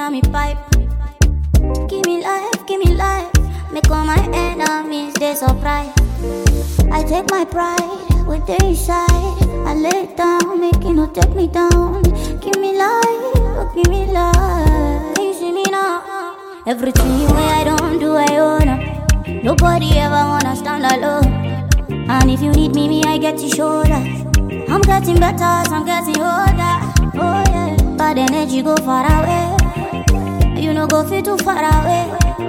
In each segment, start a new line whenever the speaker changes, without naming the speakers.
on me pipe. Give me life, make all my enemies they surprised. I take my pride with the inside. I lay it down, make it not take me down. Give me life, give me life. You see me now. Everything way I don't do, I own up. Nobody ever wanna stand alone. And if you need me, I get your shoulder. I'm getting better as I'm getting older. Oh yeah, bad energy go far away. You know go feel too far away.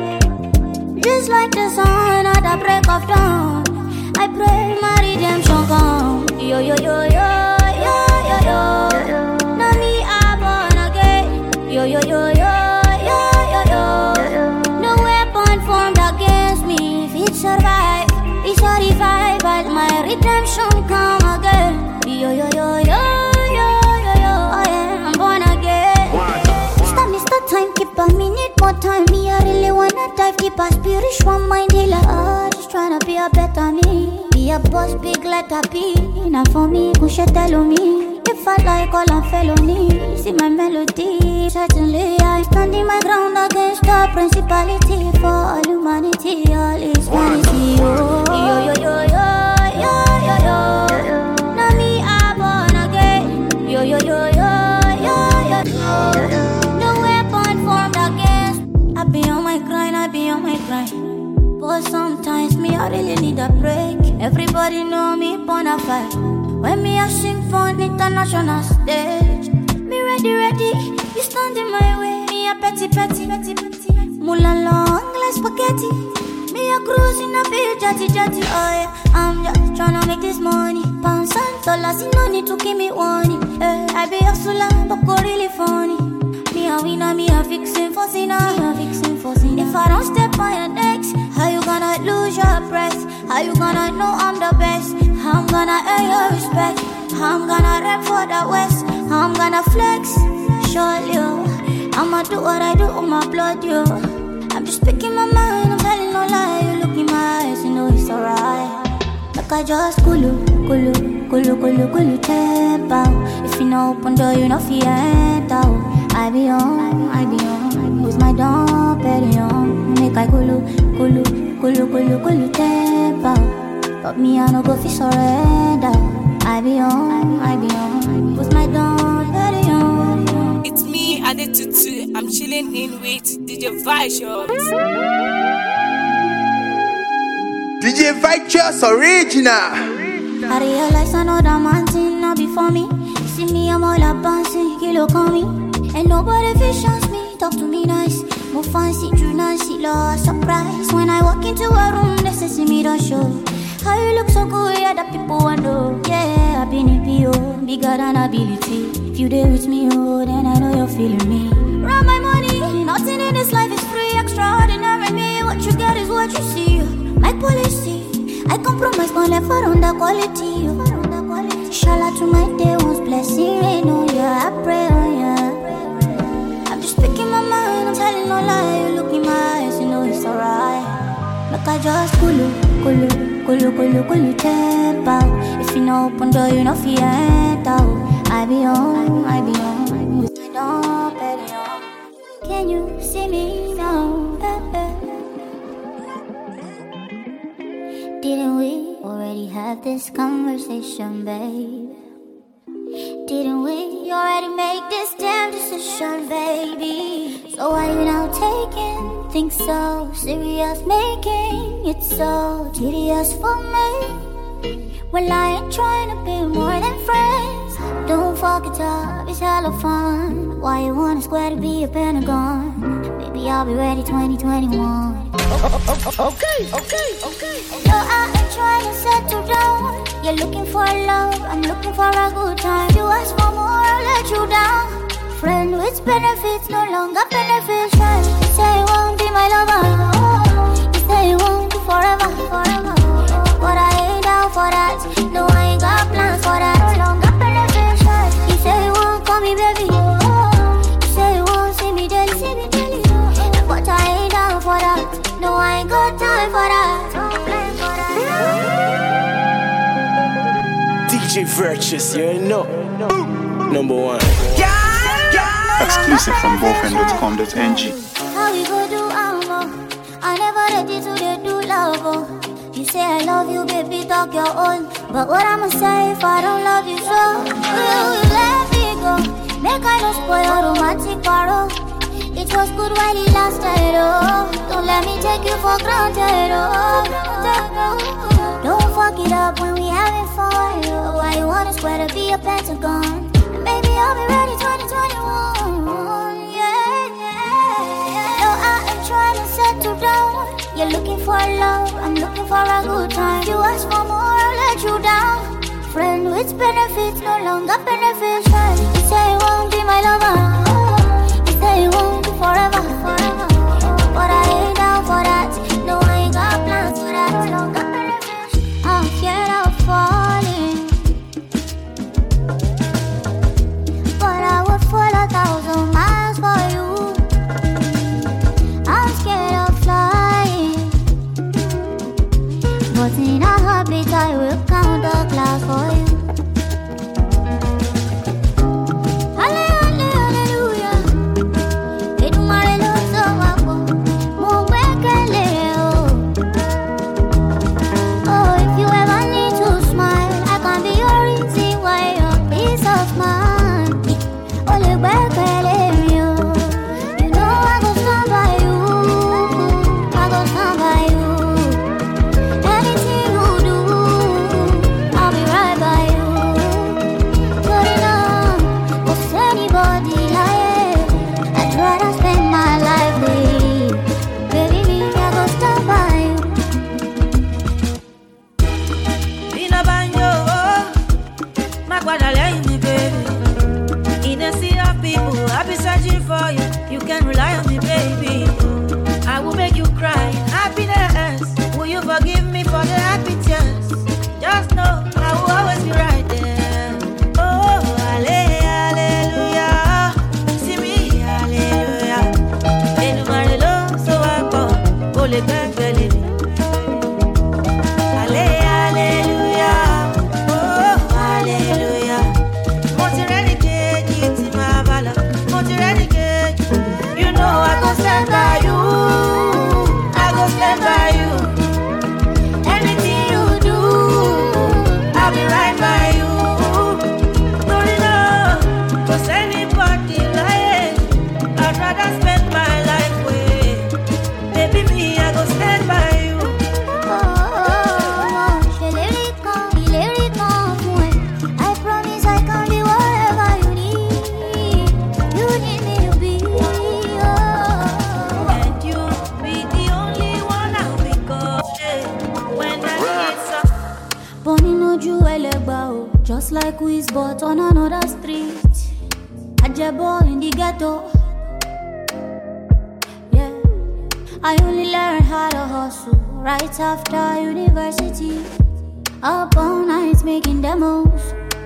Just like the sun at the break of dawn, I pray my redemption come. Yo yo yo yo yo yo yo. Now me I born again. Yo yo yo yo yo yo yo. No weapon formed against me. If it survive, it's a revival. My redemption come again. Yo yo yo yo yo yo yo. Oh yeah, I'm born again. Stop time, keep a minute more time. Me, I really wanna dive deep. A spiritual mind healer. Just tryna be a better me. Be a boss big like a bee. Now for me, push it tell me. If I like all I'm felony, see my melody. Certainly I'm standing my ground against the principality. For all humanity, all is vanity. Oh, yo yo yo yo yo yo yo. Now me I born again. Yo yo yo yo yo yo yo. No weapon formed against. I be on my grind, I be on my grind. But sometimes me I really need a break. Everybody know me bona fide. When me a sing for an international stage, me ready, you stand in my way. Me a petty, Moulin long like spaghetti. Me a cruising a bit jetty, oh yeah. I'm just tryna make this money. Pounds and dollars, no need to give me warning. I be hustling, but go really funny. Me a winner, me a fixing for sinner. If I don't step on your necks, how you gonna lose your breath? How you gonna know I'm the best? I'm gonna earn your respect. I'm gonna rap for the West. I'm gonna flex, surely, yo. I'ma do what I do with my blood, yo. I'm just speaking my mind, I'm telling no lie. You look in my eyes, you know it's alright. Like I just kulu tap out. If you know open door, you know fear enter. I be on with my Dom Perignon. Make I kulu tap out. But me I no go fi surrender. I be on with my Dom Perignon.
It's me, Adetutu. I'm chilling in with DJ Vicious.
DJ Vicious original.
I realize another man thing not before me. See me, I'm all up bouncing, kilo call me. And nobody visions me, talk to me nice. More fancy, true Nancy, lost surprise. When I walk into a room, they say see me don't show. How you look so good, yeah, that people wonder. Yeah, I've been in PO, bigger than ability. If you there with me, oh, then I know you're feeling me. Run my money, nothing in this life is free. Extraordinary me, what you get is what you see. My policy, I compromise, but never on the quality. Shout out to my day one's blessing, rain on you, I pray on you. I'm just speaking my mind, I'm telling no lie. You look in my eyes, you know it's alright. Like I just kulu tap out. If you know open door, you know fear enter. I be on with my Dom Perignon. Can you see me now? Didn't we already have this conversation, babe? Didn't we already make this damn decision, baby? So why you now taking things so serious, making it so tedious for me? Well, I ain't trying to be more than friends. Don't fuck it up, it's hella fun. Why you wanna square to be a Pentagon? Maybe I'll be ready 2021.
Okay.
No, I ain't trying to settle down. You're looking for love, I'm looking for a good time. You ask for more, I'll let you down. Friend with benefits, no longer beneficial. You say you won't be my lover. You say you won't be forever. But I ain't down for that. No, I ain't got plans for that. No longer beneficial. You say you won't call me baby. You say you won't see me daily. But I ain't down for that. No, I ain't got time for that.
DJ Virtuous, you know. Number one. Exclusive from boyfriend.com.ng.
How we go do I never ready to do love. You say I love you, baby, talk your own. But what I'ma say if I don't love you so? You let me go. Make I no spoil your romantic parole. It was good while it lasted, oh. Don't let me take you for granted, oh. Don't fuck it up when we having fun, oh. Why you wanna swear to be a pentagon? And baby, I'll be ready 2021, yeah. No, I ain't trying to settle down. You're looking for love, I'm looking for a good time. You ask for more, I'll let you down. Friend with benefits, no longer beneficial. You say you won't be my lover. You say you won't be forever. But I ain't down for that. No, I ain't got plans for that. No longer beneficial. I'm scared of falling, but I would fall 1,000 miles for you. I'm scared of flying, but in a heartbeat I will count the clouds for you. Hallelujah. Edumare lo so wapo, mo gbẹ́kẹ̀lé o. Oh, if you ever need to smile, I can be your reason why your peace of mind. O lè gbẹ́kẹ̀lé mi o. You know I go stand by you. I go stand by you. Anything you do, I'll be right by you. Good enough, cause anybody like it, I'd rather spend my life with you. Baby, me, I go stand by you.
Bina banyo, magwada lay me, baby. In a sea of people, I'll be searching for you. You can rely on me, baby. I will make you cry in happiness. Will you forgive me for the happy tears? Just know I will always be right there. Oh, hallelujah. See me, hallelujah. Edumare lo so wapo, o le gbẹ́kẹ̀lé mi. Hallelujah. Oh, hallelujah. Mo ti ready kejì tí máa bá lọ. Mo ti ready kejì. You know I go stand by you. I go stand by you. Anything you do, I'll be right by you. Torí náà, kò sẹ́nibody láyé. I'd rather spend my life with. Baby, me, I go stand by you.
Ṣèlérí kan, ìlérí kan fún ẹ. I promise I can be whatever you need. You need me to be.
And you be the only one I'll be calling when I need some.
Born in ojú ẹlẹ́gbà o, just like Wiz but on another street. Ajebo in the ghetto. Yeah, I only learned how to hustle right after university. Up all night making demos.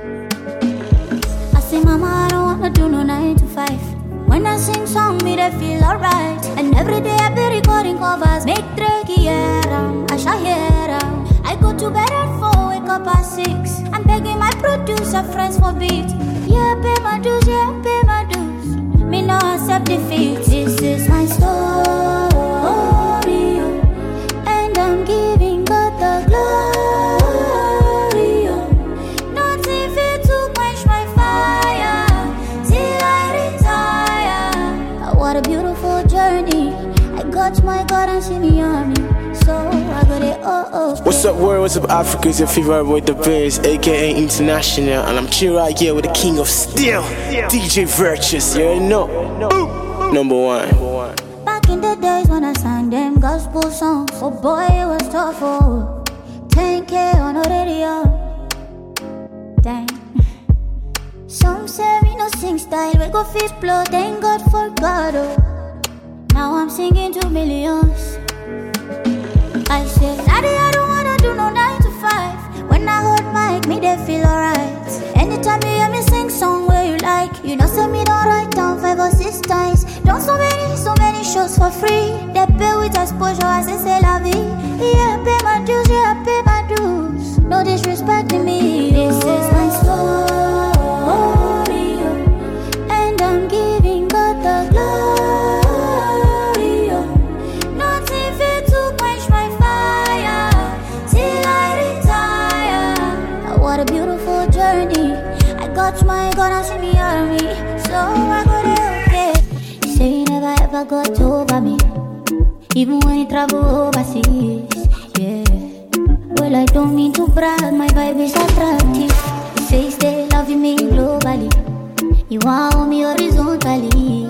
I say, Mama, I don't wanna do no 9 to 5. When I sing song, me they feel alright. And every day I be recording covers. Make Drake hear 'em, I shall hear 'em. I go to bed at 4, wake up at 6. I'm begging my producer friends for beat. Yeah, pay my dues, yeah, pay my dues. Me no accept defeat. This is my story, and I'm giving God the glory. Nothing fit to quench my fire till I retire. What a beautiful journey. I got my God and see me on me. So I got it,
What's up, world? What's up, Africa? It's your favorite boy, The Biz, aka International, and I'm chill right here with the king of steel, DJ Virtuous. You already know. Number one.
Back in the days when I sang them gospel songs, oh boy, it was tough, oh. 10K on the radio. Dang. Some say me no sing style, we go fit blow, thank God for God, oh. Now I'm singing to millions. I said, Daddy, I don't wanna do no 9 to 5. When I hold mic, me they feel alright. Anytime you hear me sing song where you like, you know say me don't write down 5 or 6 times. Done so many shows for free. They pay with exposure as they say la vie. Yeah, pay my dues, yeah, pay my dues. No disrespect to me. This is my story, and I'm giving never got over me, even when you travel overseas. Yeah. Well, I don't mean to brag, my vibe is attractive. You say stay loving me globally, you want me horizontally.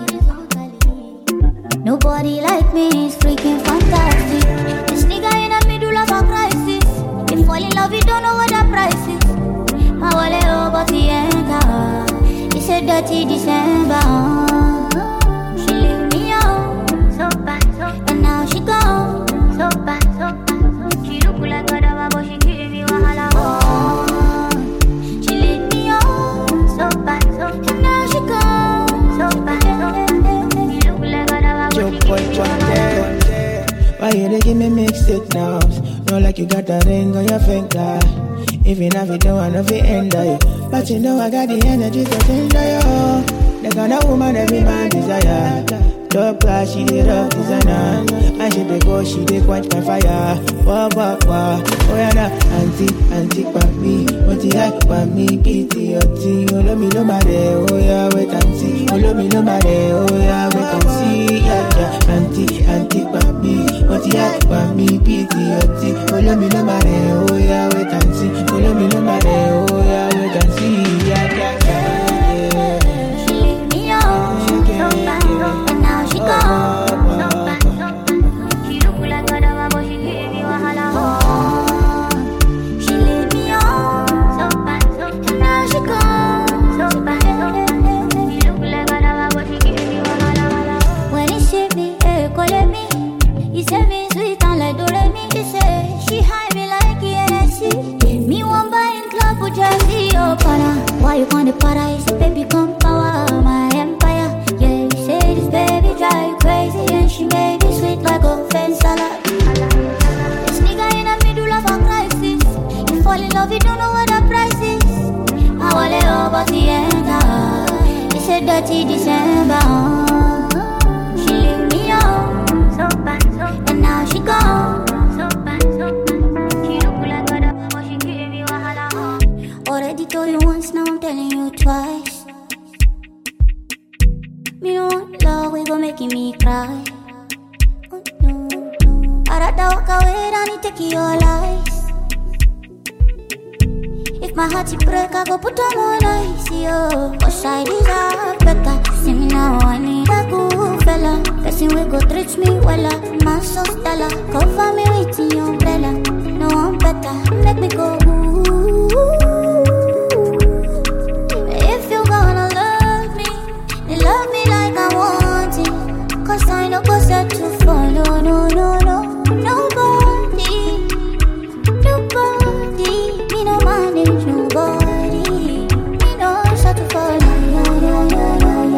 Nobody like me is freaking fantastic. This nigga in the middle of a crisis. If fall in love, you don't know what the price is. My wallet over the anchor. It's a dirty December. She leave me out, so bad, and now she gone, so bad, so bad. She look like a dava, but she giving me wahala. She leave me out, so bad, and now she gone, so bad, so bad. She look like a dava, but she giving me wahala.
Why you dey give me mixed signals? Know like you got that ring on your finger. Even if you don't wanna be end you, but you know I got the energy to change you. The kind of woman every man desire. Top class, she the rock designer. And she dey go, she dey quench my fire. Wah, wah, wah. Oh yeah, nah. Auntie, pa me. What you like pa me? Kitty, your tea. Oh, love me, no matter. Oh yeah, wait and see. Oh, love me, no matter. Oh yeah, wait and see. Yeah, yeah. Auntie, pa me. What you like pa me? Kitty, your tea. Oh, love me, no matter. Oh yeah, wait and see. Oh, love me, no matter. Oh yeah, wait and see. Yeah, yeah, yeah.
She leave me out, so bad, and now she gone, so bad, so bad. She look like a dava, but she giving me wahala. She leave me out, so bad, and now she gone, so bad, so bad. She look like a dava, but she giving me wahala. When he see me, call me. He say me sweet and like Doremi. He say she high me like ENSC. Me one buy in club with Jazzy, oh para. Why you on the paradise, baby, come power my empire. Yeah, you say this baby drive you crazy, and she made me sweet like a fence salad. This nigga in the middle of a crisis. You fall in love, you don't know what the price is. I wallet over the end. It's a dirty December. She leave me out, so bad, and now she gone, so bad, so bad. She look like a dava, but she giving me wahala. Already told you once, now I'm telling you twice. Me no want love, we gon' making me cry. Oh, no, no. I'd rather walk away than it take your lies. If my heart is break, I go put on more ice, yo. Cause I deserve better. See me now, I need a good fella. Person we go treat me well, my so stellar. Cover me with your umbrella. No one better, make me go ooh. If you gonna love me, then love me like I want it. Cause I know go set to fall, no, no, no, no. Nobody, me no manage nobody. Me no set to fall, no, no, no, no, no, no.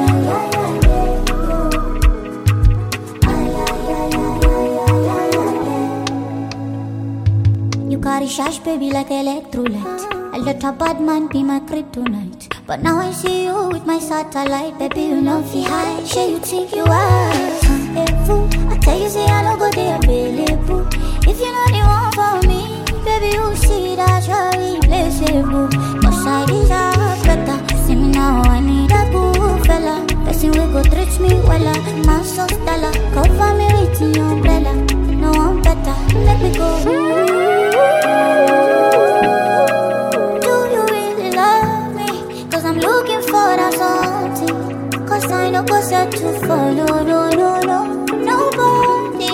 You carry shash, baby, like electrolyte. I let a bad man be my kryptonite. But now I see you with my satellite. Baby, you know fi high. Sure you think you are some fool. I tell you, say I don't go there available. If you know the one for me, baby, you see that you're irreplaceable. Cause I deserve better. See me now, I need a good fella. Person we go treat me well, my so stellar. Cover me with your umbrella. No one better, let me go. I'm looking for that something. Cause I know go set to fall. No, no, no, no. Nobody.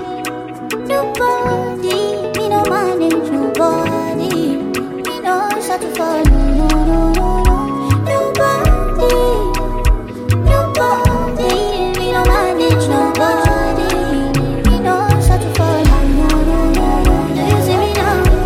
Me no manage nobody. Me no set to fall. No, no, no, no, no. Nobody. Me no manage nobody. Me no set to fall. No, no, no, no, no. Do you see me now?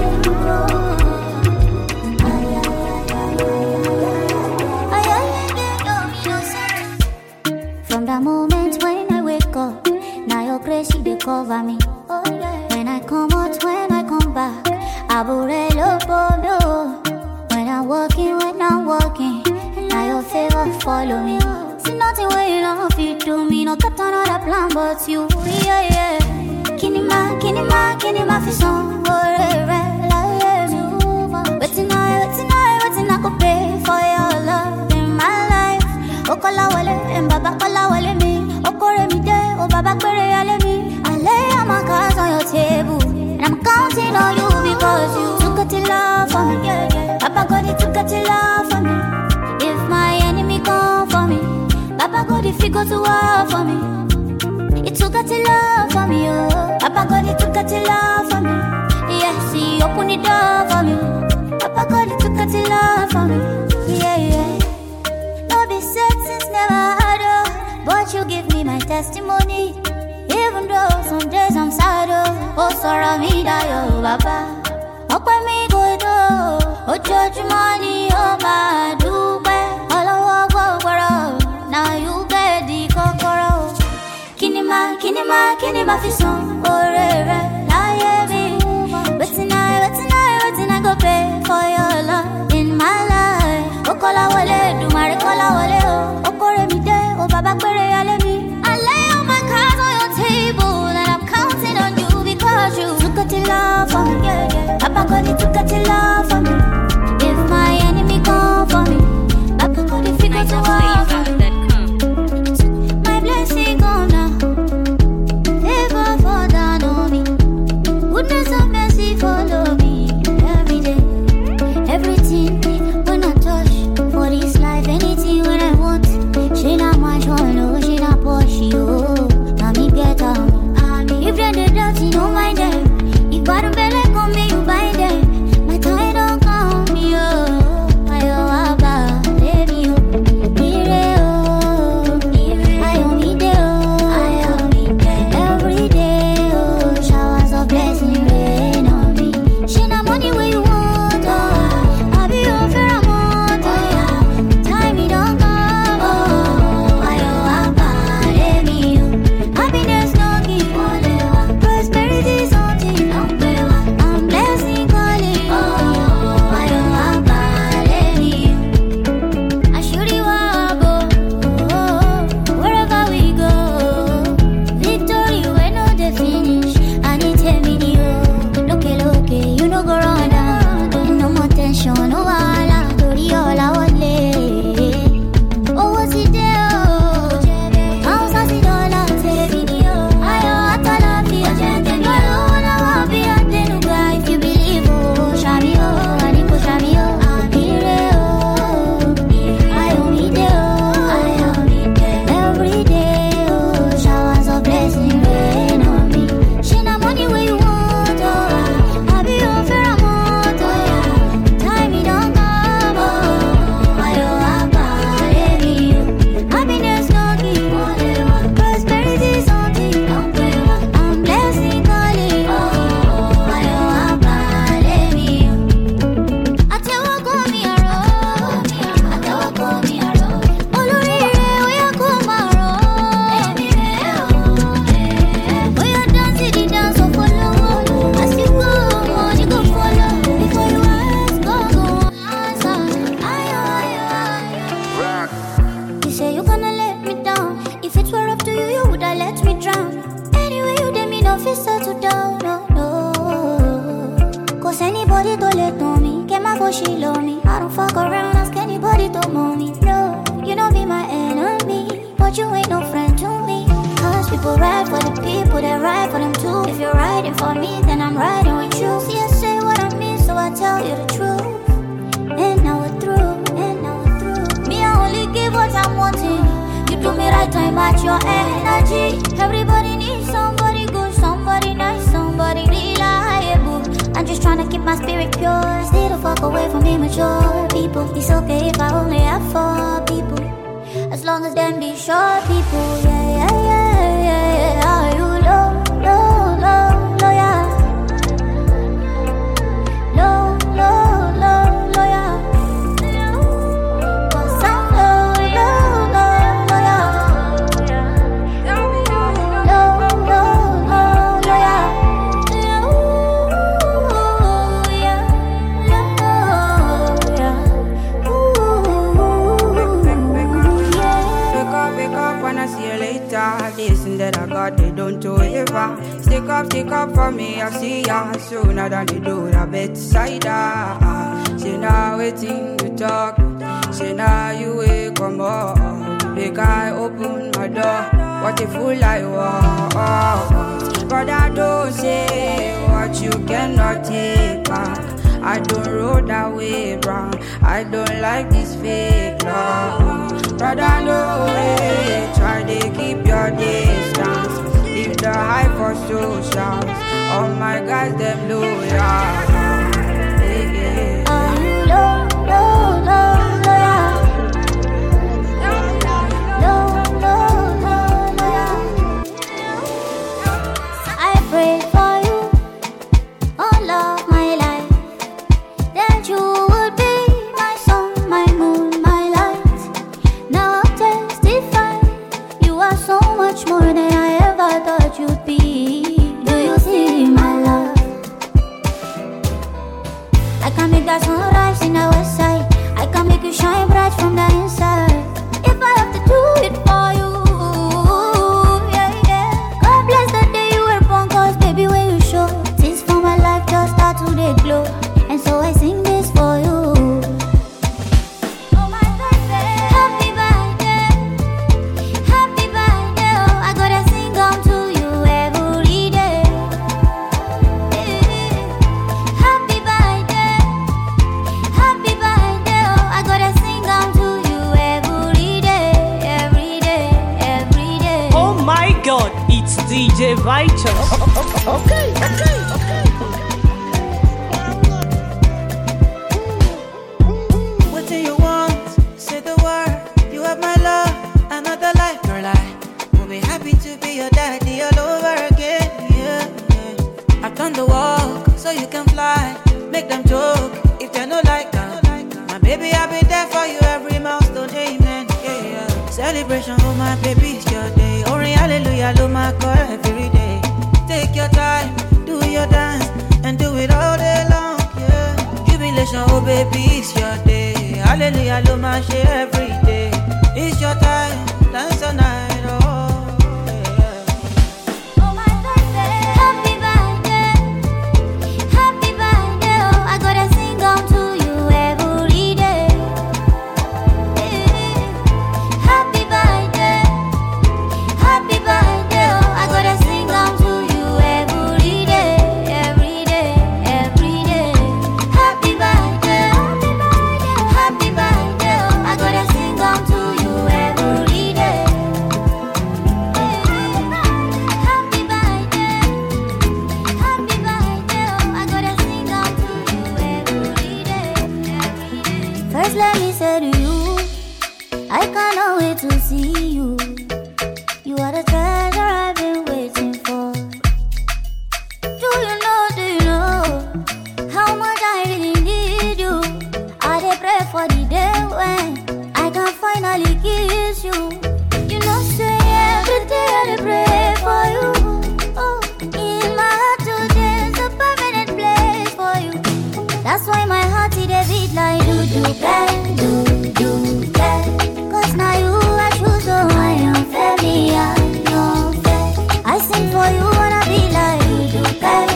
From the moment when I wake up, now your grace they cover me. When I come out, when I come back, I burelo bobo. When I'm walking, now your favor follow me. See nothing where you don't fit to me, no got another plan but you, yeah, yeah. Kinima, fi song, waiting I go pay for your love in my life. Okola wale, mbaba kola wale mi, okore mi de. to war for me. It took a love for me, oh. Papa God, it took a love for me. Yes, he opened the door for me. Papa God, it took a love for me. Yeah, yeah. No be said since never had oh, but you give me my testimony. Even though some days I'm sad oh, sorrow me die oh, Papa. Up when me go do, oh judge money oh my do be. All I walk now you get the kokoro. Kinima fi song, oh re lie me. But tonight I go pay for your love in my life. Oh kola wale, do mare kola wale oh. Oh kore mi de, oh baba kwere yale mi. I lay all my cards on your table and I'm counting on you because you took a till love for me, yeah, yeah. Papa God, you took a till love for me. If my enemy come for me, Papa God, if you go to war for me. My blessing gone now. Favor fall down on me. Goodness and mercy follow me every day. Everything when I touch for this life, anything when I want. She not much one, no, she not pushy, oh. Now me get out. If they're the dirty, no mind them. If bottom belly come me, you buy them. My time don't come me, oh. I owe about, let me oh. Every day, oh, showers of blessing rain on me. She not money where you want, oh. I be your fair amount, oh. Time me don't come, oh. I owe about, let me oh. Happiness no give, prosperity something, I'm blessing calling, oh. I owe about, let me I surely want go, oh, wherever we go. Victory when no the finish, and it tell me look, you no go run down. No more tension, no wala, tori all I want lay. Oh, what's it there? How's I see dollar, say video. I want to love you, I want to be a ten guy. If you believe, oh, Shami, oh, I need to Shami, oh, I'm here, oh, I only there, every day, oh, showers of blessing rain on me. She not money where you want, oh, I be your fair amount, oh, time me don't come, oh, I owe about any happiness no give, prosperity something, I'm blessing calling, oh, I owe about any. I tell what call me a road, I tell what call me a road. Olori we are come a road, we are dancing the dance of follow. As you go, money go follow. Before you ask, go answer. You say you gonna let me down. If it were up to you, you woulda let me drown. Anyway, you did me no fit settle down, no, no. Cause anybody to let on me, get my voice, she love me. I don't fuck around, ask anybody to moan me. No, you don't be my enemy, but you ain't no friend to me. Cause people ride for the people, they ride for them too. If you're riding for me, then I'm riding with you. See, I say what I mean, so I tell you the truth. And now we're through, Me, I only give what I'm wanting. You do me right, I match your energy. Everybody needs somebody good, somebody nice, somebody reliable. I'm just trying to keep my spirit pure. Stay the fuck away from immature people. It's okay if I only have 4 people, as long as them be sure people. Yeah. Are you low, yeah. Low, yeah. Cause I'm low, yeah. Low, yeah. Wake up when I see you later. Listen that I got, they don't do ever. Stick up for me, I see ya sooner than they do the bedside. Say now waiting to talk. Say now you wake come up. Make I open my door. What a fool I was. But I don't say what you cannot take back. I don't roll that way, bro. I don't like this fake love.
Brother, no way. Try to keep your distance. Leave the hype for socials. All my guys, them loyal.
Are you low, low, low, loyal? Low, low, low, loyal. I pray for you all of my life, that you would be my sun, my moon, my light. Now I'll testify, you are so much more than I ever thought you'd be. Do you see my love? I can make that sunrise in the west side. I can make you shine bright from the inside. If I have to do it for you, yeah, yeah. God bless the day you were born, cause baby when you show, things for my life just start to they glow. And so I sing this for you. Oh my baby, happy birthday, happy birthday. Oh, I gotta sing on to you every day. Happy birthday, happy birthday. Oh, I gotta sing on to you every day, every day, every day.
Oh my god, it's DJ Righteous.
Okay.
What do you want? Say the word. You have my love, another life, girl. I will be happy to be your daddy all over again. Yeah, yeah. I've done the walk, so you can fly. Make them joke if they no like that. My baby, I'll be there for you every milestone. Amen. Yeah, yeah. Celebration, oh my baby, it's your day. Oh, hallelujah, lo my God, every day. Take your time, do your dance, and do it all day long. Yeah. Jubilation, oh baby, it's your day. Hallelujah, lo my share every day. It's your time, dance all night. Oh, yeah.
Oh my birthday, happy birthday, happy birthday. Oh, I gotta sing on to you every day. Happy birthday, happy birthday. Oh, I gotta sing on to you every day, every day, every day. Happy birthday, happy birthday. Oh, I gotta sing on to you every day. Happy birthday, happy birthday. Oh, I gotta sing on to you every day, every day. First, let me say to you, I cannot wait to see you. You are the treasure I've been waiting for. Do you know how much I really need you? I dey pray for the day when I can finally kiss you. You know, say every day I dey pray for you. Oh, in my heart today is a permanent place for you. That's why my heart it dey beat like do bang, do bang. Cause now you I choose, so I am fairly, I know fair. I sing for you wanna be like do bang.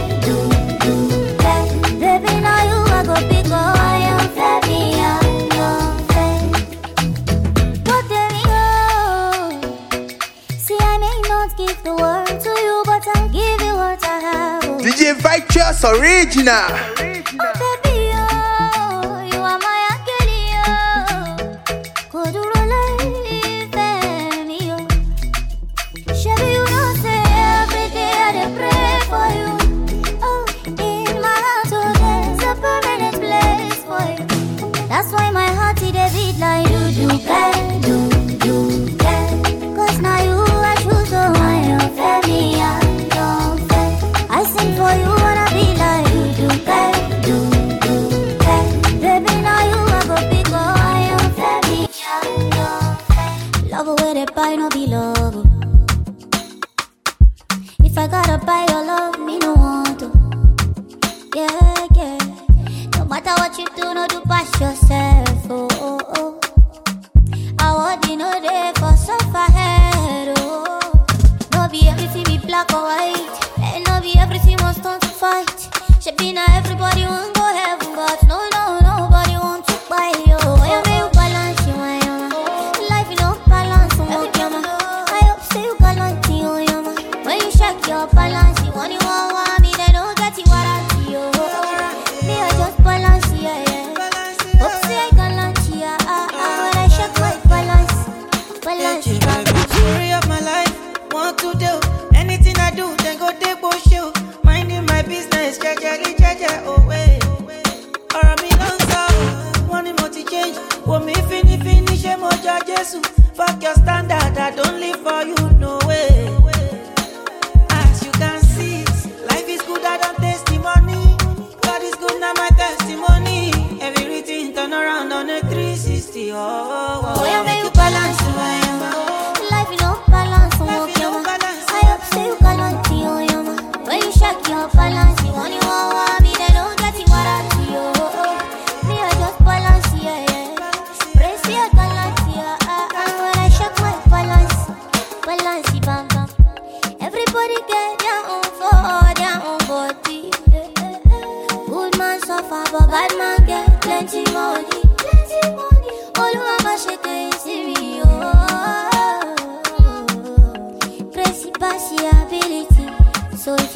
Baby, now you I go pick, oh, I am fairly, I know fair. But there we go. See, I may not give the world to you, but I'll give you what I have. Oh.
DJ Righteous Original.
Oh baby, oh, you are my angel, oh. Koduro life, me, oh. Shabby, you know, say every day I dey pray for you. Oh, in my heart, oh, there's a permanent place for you. That's why my heart it dey beat like do bang, do bang. Cause now you I choose, so I am fairly, I know fair. I sing for you wanna be like do bang. Baby, now you I go pick, oh, I am fairly, I know fair. Love where they buy no be love. If I gotta buy your love, me no want to. Yeah, yeah. No matter what you do, no do pass yourself. Oh, oh, oh. I want you know there for suffer head. Oh, no be everything be black or white, and no be everything must turn to fight. Should be now everybody want go heaven, but no, nobody want to buy you. Why you make you balance you, why you life you no balance, so what you I hope say you gallant, you when you shake your balance, you want me, they don't get you what I see, oh. Me I just balance, yeah. Hope say I gallant, yeah. When I shake my balance,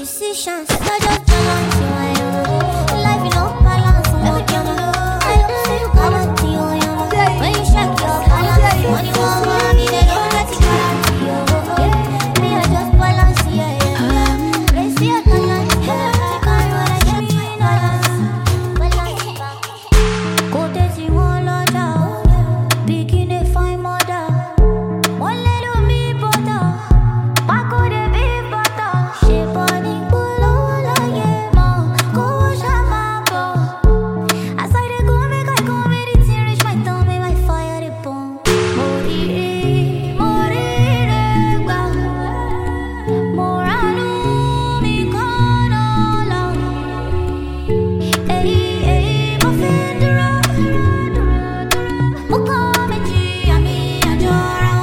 decisions. I just balance you, life in no balance. I don't see you come at you, when you shake your balance. Money won't want me, they don't let it balance you. Me, I just balance, Raise your balance, carry what I get me in balance. Go days you won't lot out, begin a fine mother. One little me butter, back of the beef butter. She body pull all I get more. Go shamabo. As I dey go, make I go, make it reach my tummy, my fire the bomb. Morirega, moranu mi konola. Mo fendura, mo come ji ami adora.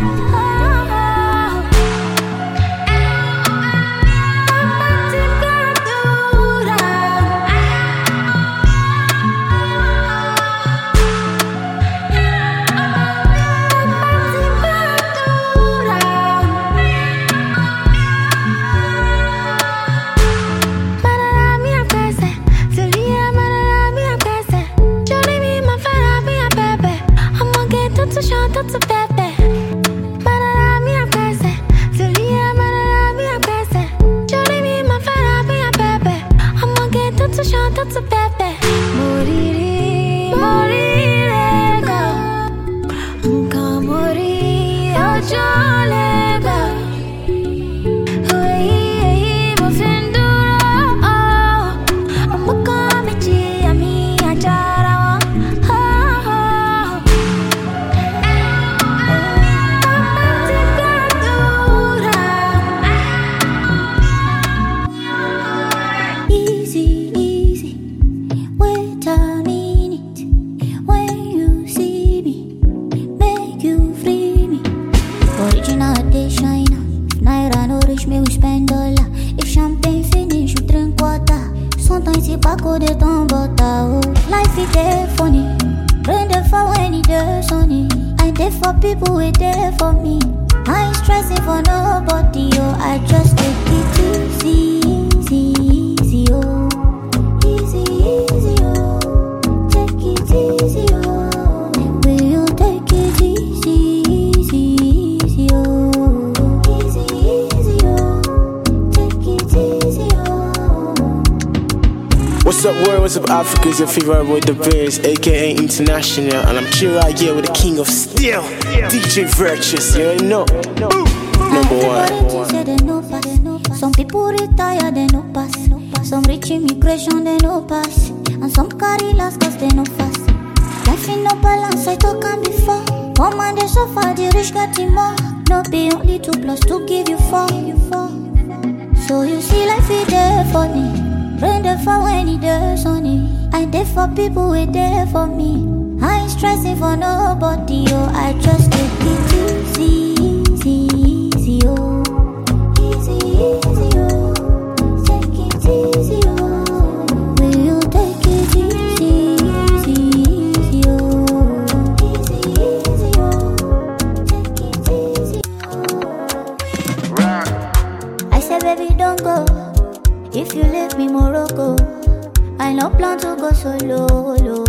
Easy, wait a minute. When you see me, make you free me. Original de China. If Naira no reach me, we spend dollar. If champagne finish, we drink water. Sometimes it's back of the town, but life is there funny. Rain there for when it does sunny. I there for people who there for me. I ain't stressing for nobody, I just take it easy, oh. Easy, oh. Take it easy, oh. Will you take it easy, oh. Easy, oh. Take it easy, oh.
What's up, world? What's up, Africa? It's your favorite boy, The Biz, aka International, and I'm chill right here with the King of Steel, DJ Virtuous. You already know. Number one.
Some people retire, they no pass. Some reach immigration, they no pass. And some carry last cause they no fast. Life in no balance, I talk on before. One man they suffer, the rich got him more. No be only 2 + 2 give you 4. So you see life is there for me. Rain there for when it does sunny. I there for people who there for me. I ain't stressing for nobody, I just take it easy, oh. Easy, oh. Take it easy, oh. Will you take it easy, oh. Easy, oh. Take it easy, oh. I said, baby, don't go. If you leave me, Morocco, I no plan to go solo, lo.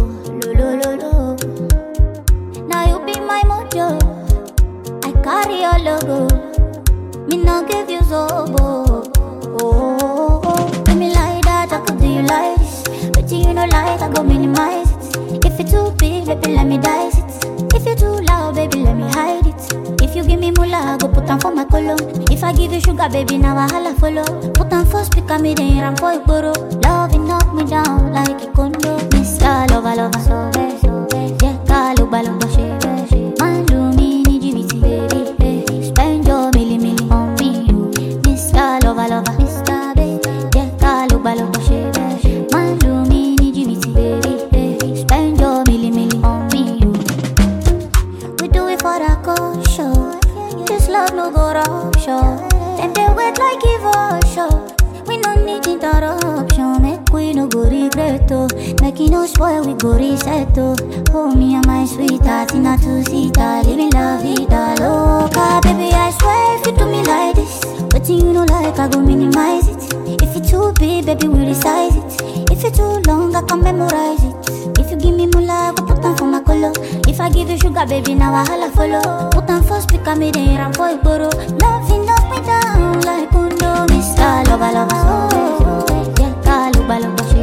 Now you be my mojo, I carry your logo. Me no give you zobo. Let me like that, I could do you like this. But you know like, I go minimize it. If it's too big, baby, let me dice it. If you're too loud, baby, let me hide it. If you give me moolah, I go put on for my color. If I give you sugar, baby, now I holla follow. Put on for speaker, me then ram for it, boro. Love it knock me down like a condo. Mr. Lover, so bad. Yeah, call balongo, she. Man, do me, need you, baby. Spend your milli on me. Mr. Lover, Mr. Baby. Yeah, call balongo, she. Man, do me, need you, baby. Spend your milli on me. We do it for the culture. This love no go rupture. Them they wait like evolution. We no need interruption. Make we no go regret oh. Make it no spoil we go reset oh. Oh me and my sweetheart in a two-seater, living la vida loca. Baby I swear if you do me like this, but you know like I go minimize it. If it's too big, baby, we resize it. If it's too long, I can memorize it. If you give me moolah, I go put on for my color. If I give you sugar, baby, now I holla follow. Put on first, pick up me there and for a borrow. Loving up me down like undo. Mr. Lover, lover, oh, yeah, Kaluba, lover, she.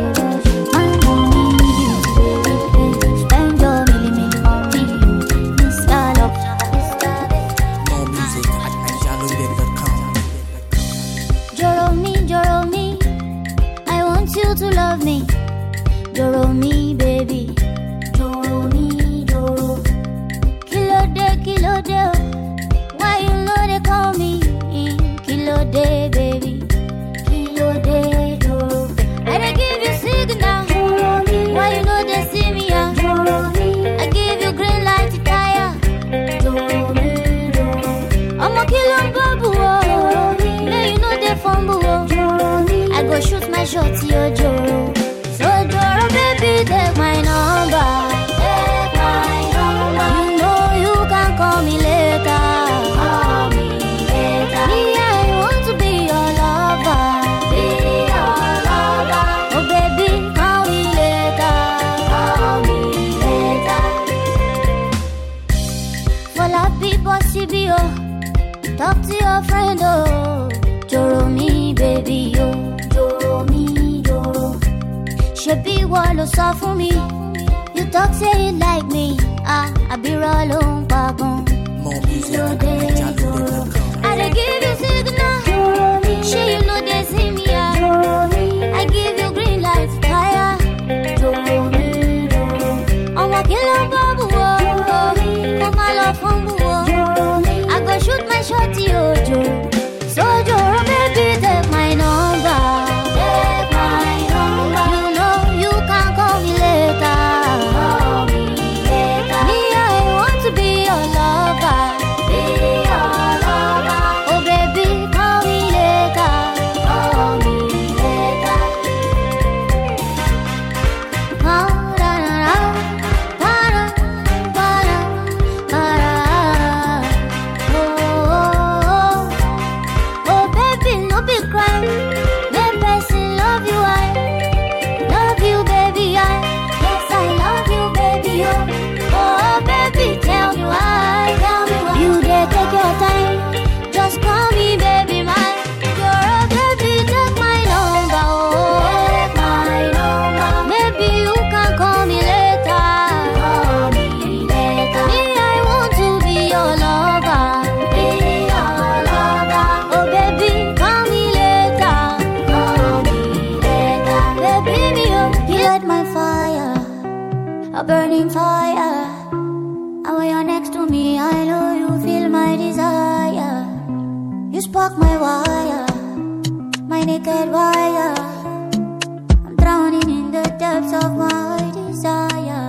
Spend your milli on me. Mr. Love,
More music at angelobet.com.
Joro me, I want you to love me. Joro me, baby. Joro me, Joro. Kilo de, why you know they call me Kilo de, baby. Kilo de, Joro. I dey give you signal, Joro me. Why you know they see me, Joro me. I give you green light to tire, Joro me, Joro. I'm a kilo babu, Joro me. Now you know they fumble, Joro me. I go shoot my shot to your Joro. So Joro, baby, take my number. Take my number. You know you can call me later. Call me later. Me, I want to be your lover. Be your lover. Oh, baby, call me later. Call me later. For la people, CBO. Talk to your friend, oh. Joro me, baby, oh. Joro me, Joro. Shebi walo sọ fún mi. You talk say you like me. I be rolling bagon.
More music at angelobet.com.
I dey give you signal. She you know they see me. I give you green light fire. I'm a killer babu. Come my love humble. I go shoot my shot to you. So Joro, baby, take my number. Take my number. You know you can call me later. Call me later. Me, I want to be your lover. Be your lover. Oh, baby, call me later. Call me later. Oh, baby, no big crime. Make person love you, I love you, baby, I yes, I love you, baby, oh, baby, tell me why, you dare take your time, just call me, baby, mine, you're a baby, take my number, oh, take my number, maybe you can call me later, me, I want to be your lover, oh, baby, call me later, baby, me, oh, you light my fire, a burning fire. And when you're next to me, I know you feel my desire. You spark my wire, my naked wire. I'm drowning in the depths of my desire.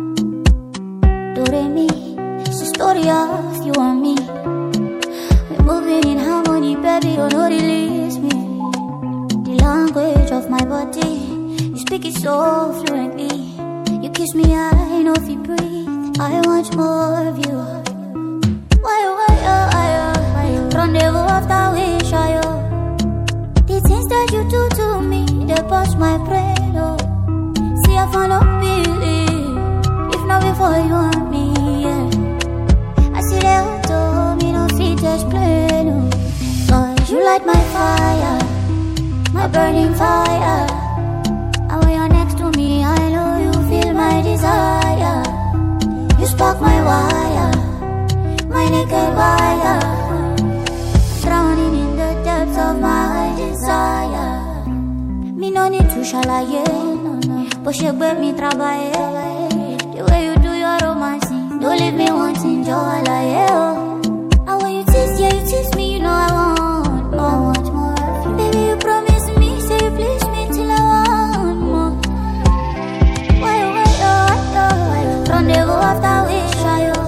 Do-re-mi, it's the story of you and me. We're moving in harmony, baby, don't release me. The language of my body, you speak it so fluently. You kiss me, I know if you breathe. I want more of you. Why, rendezvous after wish, the things that you do to me, they bust my brain, oh. See, I follow believe, if not before you and me, yeah. I see the auto, me no fit explain, oh. Cause you light my fire, my burning fire. And when you're next to me, I know you feel my desire. You spark my wire, my naked wire. Drowning in the depths of my desire. Me no need to shalaye, but she bet me trabaye. The way you do your romancing, don't leave me wanting joy like oh. And when you tease, yeah, you tease me, you know I want more. Baby, you promise me, say you please me till I want more. Why, rendezvous after wish,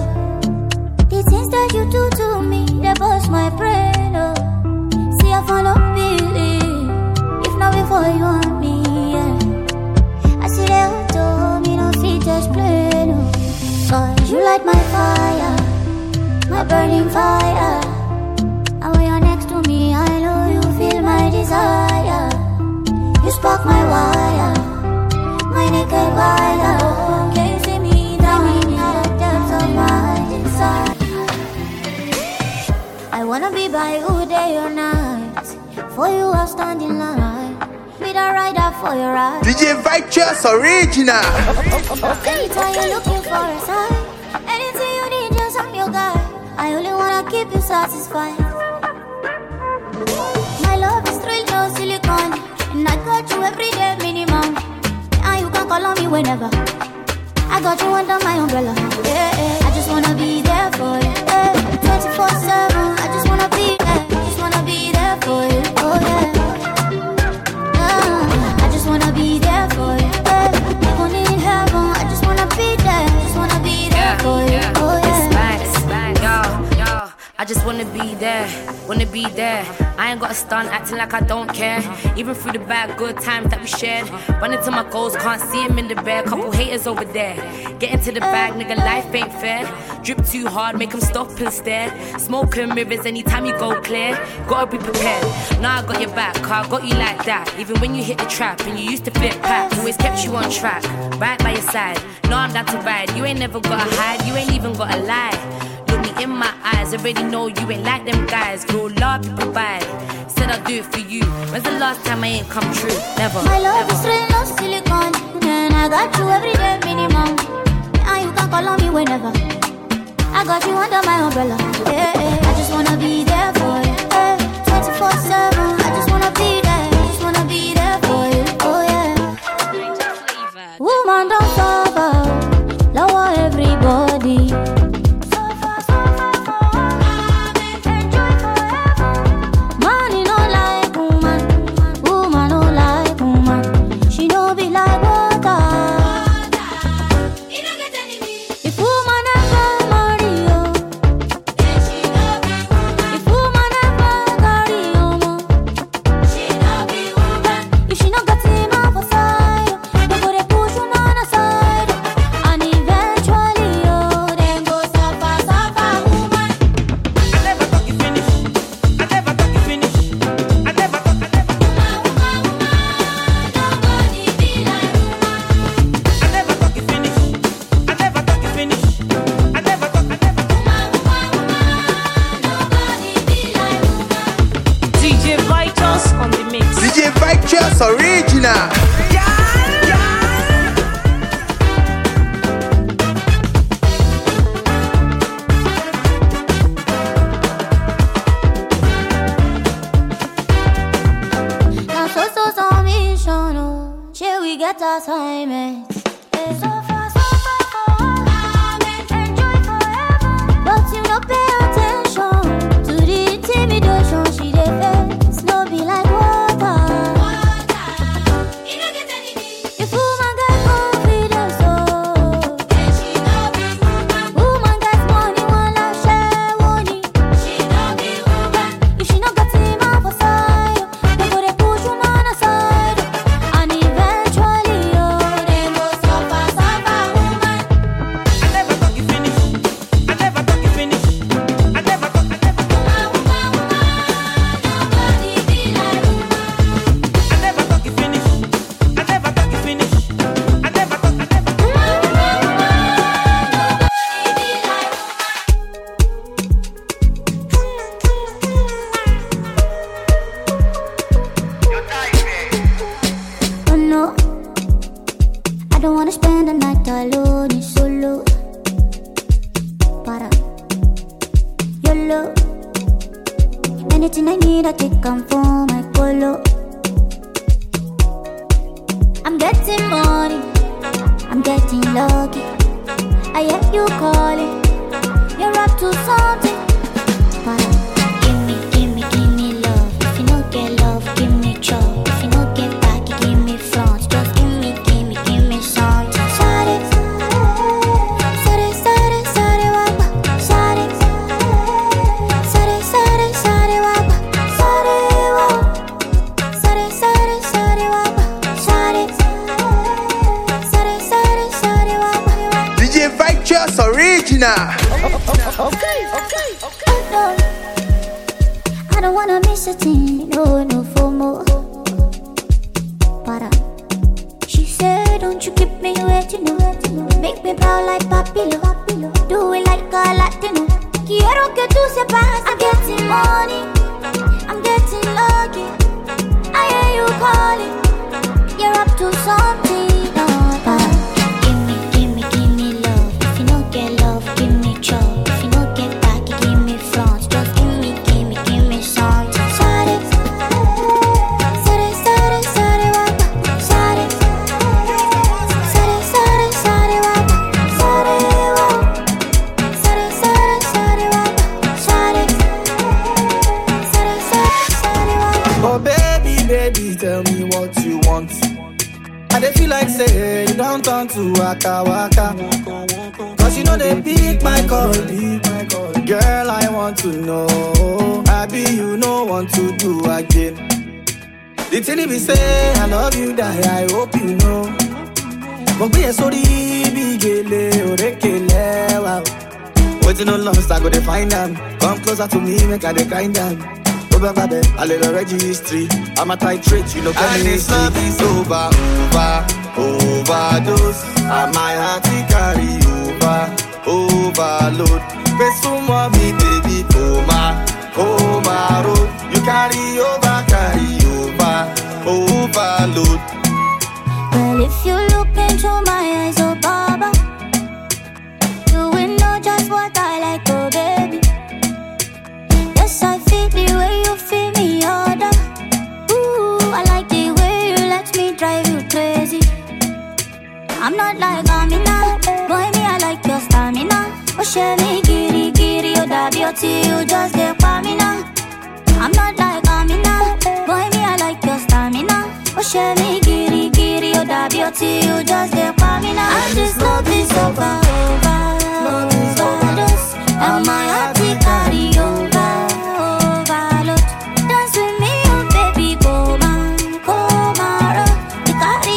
the things that you do to me, they bust my brain, oh. See, I follow believe, if not before you and me, yeah. I see the auto, me no fit explain, oh. Cause you light my fire, my burning fire. And when you're next to me, I know you feel my desire. by you day or night. For you I'll stand in line. Be the rider for your ride.
DJ Righteous Original.
Okay, so you're looking for a sign. Anything you need, just I'm your guy. I only wanna keep you satisfied. My love is real, no silicone. And I got you every day minimum. And you can call on me whenever. I got you under my umbrella. Yeah, yeah. I just wanna be there for you. Yeah. 24/7. I just wanna be there. Just wanna be there for you. Oh yeah. I just wanna be there for you. Yeah. Even in heaven, I just wanna be there. Just wanna be there for you. Oh yeah.
It's bad. Yo. I just wanna be there. I ain't gotta stunt, acting like I don't care. Even through the bad, good times that we shared. Running to my goals, can't see him in the bed. Couple haters over there. Get into the bag, nigga, life ain't fair. Drip too hard, make him stop and stare. Smoking mirrors anytime you go clear. Gotta be prepared. Now I got your back, car, got you like that. Even when you hit the trap and you used to flip pack. Always kept you on track, right by your side. Now I'm down to ride, you ain't never gotta hide. You ain't even gotta lie. Look me in my eyes, already know you ain't like them guys. Real love you provide. Said I'll do it for you. When's the last time I ain't come true? Never.
My love is real, no silicone. And I got you every day minimum. And you can call on me whenever. I got you under my umbrella. Yeah, yeah. I just wanna be there for you. Yeah. 24/7. I just wanna be there. Just wanna be there for you. Oh yeah. Woman don't suffer. Lower everybody.
Original.
Now so mission, oh. Shall we get assignment? So far, enjoy forever. But you no pay attention to the intimidation she dey face. No be like water. If woman get confidence, oh, woman get money, one love share money. If she no got him up for side, they go dey push woman aside, and eventually, oh, they go suffer woman.
I never talk you finish. I never talk you finish. I never talk.
Nobody be like woman.
I never talk you finish. I never talk you finish. I never talk.
Oh no, I don't wanna spend the night alone in solo. Para YOLO. Anything I need, I take come for my colo. I'm getting money, I'm getting lucky. I hear you calling, you're up to something. Para, give me love. If you don't get love, give me trouble. If you don't get back, you give me front. Just give me something. Shawty, wapa. Shawty, wapa. Shawty, wapa.
DJ Righteous Original.
Oh baby, baby, tell me what you want. I dey feel like say you don't turn to waka waka. Cause you know they pick my call. Girl, I want to know. Happy you no want to do again. The thing be say I love you, die, I hope you know. But be a sorry, big gele, orekele, wow. Waiting on lost, I go to find them. Come closer to me, make I dey kind them. Over, a little registry. I'm a tight trick, you know. And this love is overdose. And my heart it carry overload. Peso mommy, baby, coma road. You carry overload.
Well, if you look into my eyes, oh Baba, you will know just what I like, oh baby. Yes, I feel the way you feel me, other. Ooh, I like the way you let me drive you crazy. I'm not like Amina, boy, me, I like your stamina. Oh, share me, giri, oh, that beauty, you just get pamina. I'm not like Amina, boy, me, I like your stamina. Oh, share me, giri, oh, that beauty, you just get pamina. And this love is overdose, and my heart it carry overload. Dance with me, oh baby, coma road. You carry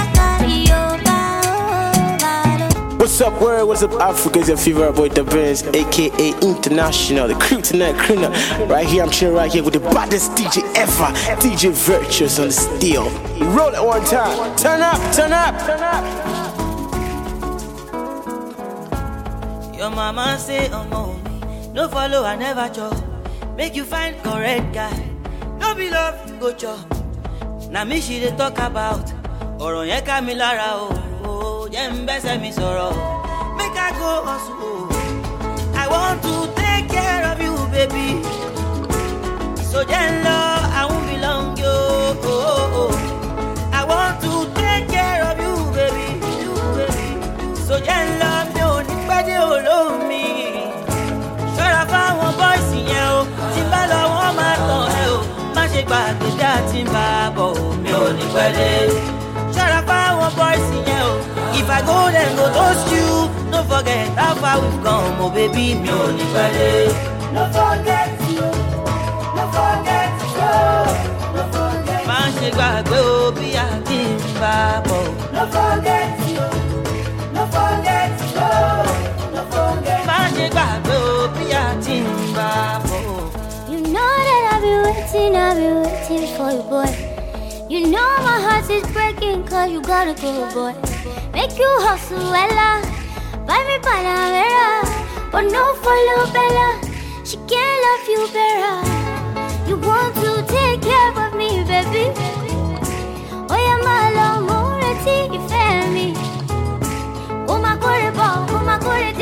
overload.
What's up, world? What's up, Africa? It's your favorite boy, The Benz, aka International, the crew tonight, crooner. Right here, I'm chilling right here with the baddest DJ ever, DJ Virtuous on the steel. Roll it one time. Turn up.
Your mama say, oh mommy, no follow, I never chop. Make you find correct guy. No be love, you go chop. Now me she dey talk about. Oro yen ka mi lara o, yen bese mi soro. Make I go hustle. I want to take care of you, baby. So then love, I won't belong you. I want to take care of you, baby. So then love, nobody will love me. Sure, I found one voice in you. Timbala, one man on you. Magic back to that Timbabo, me only pele. Sure, I found one voice in you. If I go, then go toast you. Don't forget how far we've come, oh baby, me only pele. No forget you. No forget you. No forget. Magic back, go be a Timbabo. No forget you. No forget you. No forget. Magic back, go be a Timbabo.
You know that I've been waiting for you, boy. You know my heart is breaking, cause you gotta go, boy. Make you hustle, Ella. Buy me Panamera, but no follow Bella. She can't love you better. You want to take care of me, baby. Oh, yeah, my love, more you fair me. Oh, my God, oh, my God,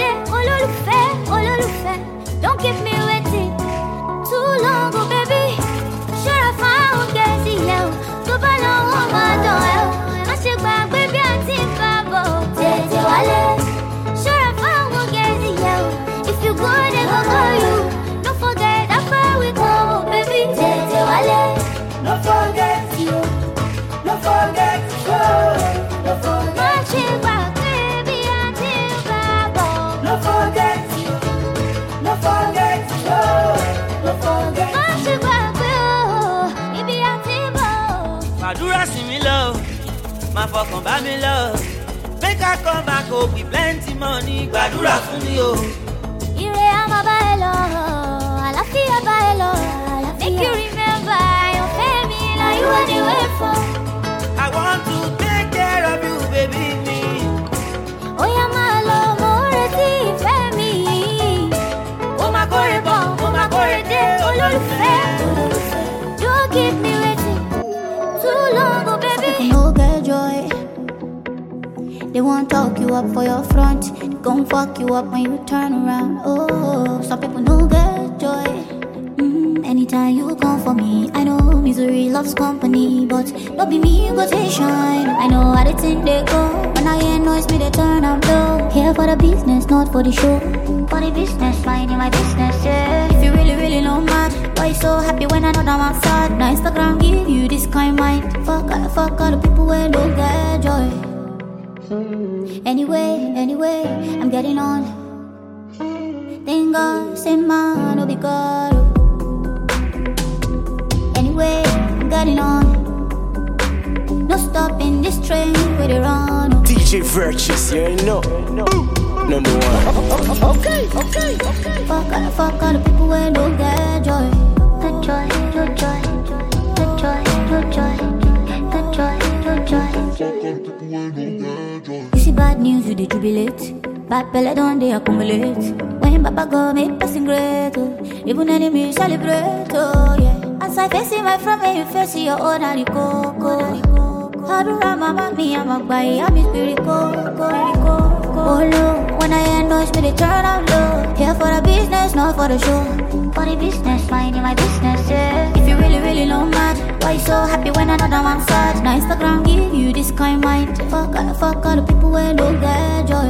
don't keep me waiting too long, oh, baby. Sure, I found guess you. Go back now, oh, my door. I should back, baby, I think Babo. Tete Wale. Sure, I found guess you. If you go, then go you. Don't forget how far we go, baby. Tete Wale. No forget you. No forget you. No forget. My chick back, baby, I think Babo. No forget you. No forget you. No forget. My chick back, baby, I think Babo.
Madura see me love. My fucking buy me love. Make I come back up with plenty money. Badura for me, oh.
Ire ama bailo, alafia bailo. Make you remember your family, now you are the way for.
I want to take care of you, baby, me.
Oh yeah, my love, more family.
Oh my God, oh my God, oh
don't keep me waiting too long, oh baby. No get joy. They won't talk you up for your front. They gon' fuck you up when you turn around. Oh, some people no get joy. Anytime you come for me, I know misery loves company, but don't be me, you go take shine. I know how they think they go. When I hear noise, me they turn up low. Here for the business, not for the show. For the business, minding my business, yeah. If you really, really know mad, why Why you so happy when I know that I'm sad? Now Instagram give you this kind mind. Fuck all the people who don't get joy. Anyway, I'm getting on. Thank God, say man, no be God. Anyway, I'm getting on. No stopping this train where they run.
DJ Virtuous, you already know. Number one.
Okay. Fuck all the people who don't get joy. The joy. You see bad news, you dey jubilate. Bad belly don't they accumulate. When Baba go make passing great, oh. Even enemies celebrate, oh yeah. As I face my friend, when you face your own coco. How do I mama me, I'm a guy, I'm his spirit coco. Oh no, when I end noise, me they turn out low. Here for the business, not for the show. For the business, minding my business, yeah. If you really know mad, why you so happy when I know that I'm sad? Now Instagram give you this kind mind. Fuck all the people who don't get joy.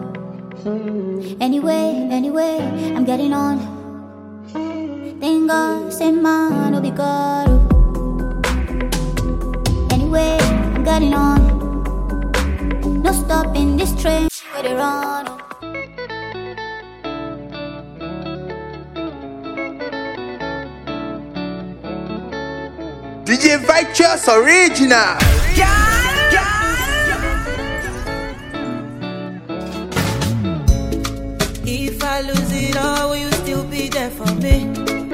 Anyway, I'm getting on. Thank God, say man, no be God. Anyway, I'm getting on. No stopping this train where they run.
DJ Virtuous Original.
If I lose it all, will you still be there for me?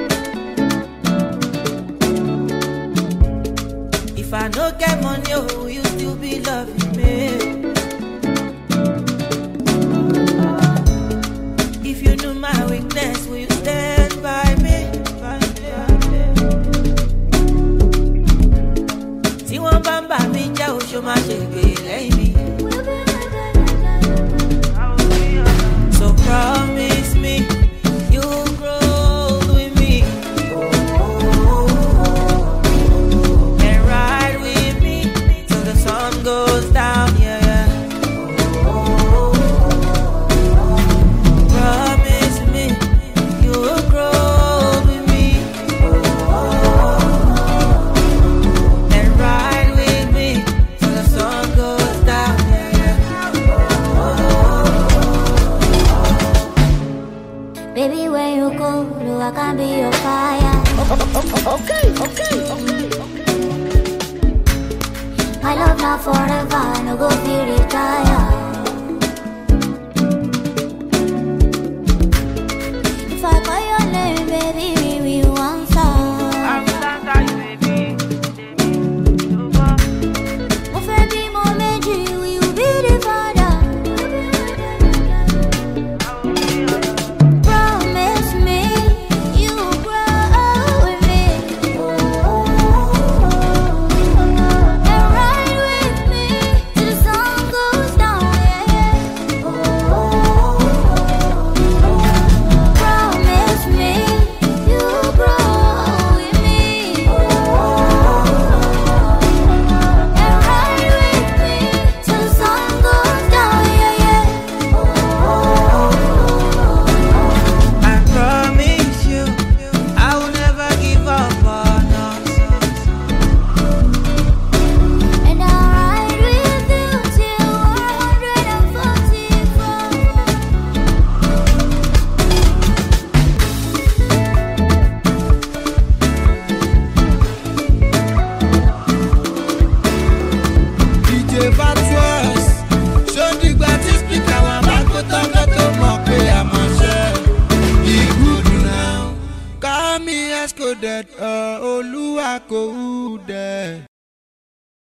If I no get money, oh, will you still be loving me? If you know my weakness, will you stand by me? See one bamba me, ja, show my shake, lay me. So promise me you'll grow with me and ride with me till the sun goes down, yeah. Promise me you'll grow with me and ride with me till the sun goes down, yeah.
Baby, where you go, do I can be your fire. Okay. My love not forever, no go